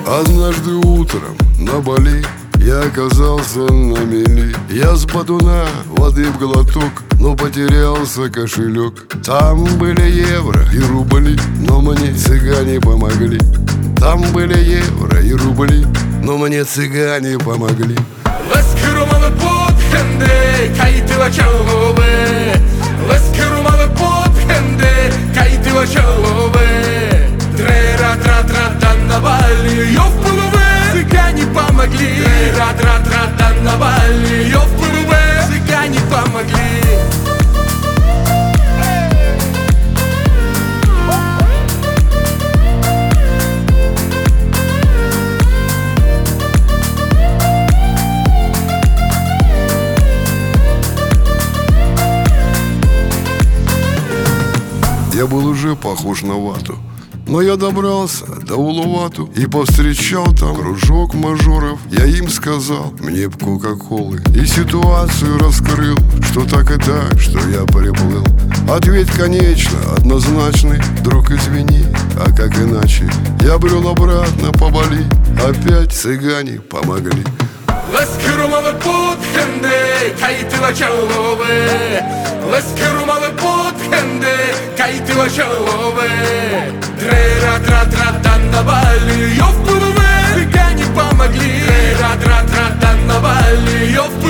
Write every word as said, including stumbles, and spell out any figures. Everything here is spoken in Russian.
Однажды утром на Бали я оказался на мели. Я с батуна воды в глоток, но потерялся кошелек. Там были евро и рубли, но мне цыгане помогли. Там были евро и рубли, но мне цыгане помогли. Цыгане помогли. Тра-тра-тра-та на Бали, ё в Пулуве, цыгане помогли. Я был уже похож на вату, но я добрался до Улувату и повстречал там кружок мажоров. Я им сказал, мне б кока-колы, и ситуацию раскрыл, что так и так, что я приплыл. Ответь, конечно, однозначный, друг, извини, а как иначе? Я брел обратно по Бали, опять цыгане помогли. Лескерумалы подхенде, кайтыла чалове. Лескерумалы подхенде, кайтыла чалове. Тре-ра-тра-тра-та на Бали, ё в Пулуве, цыгане помогли. Тре-ра-тра-тра-та на Бали, ё в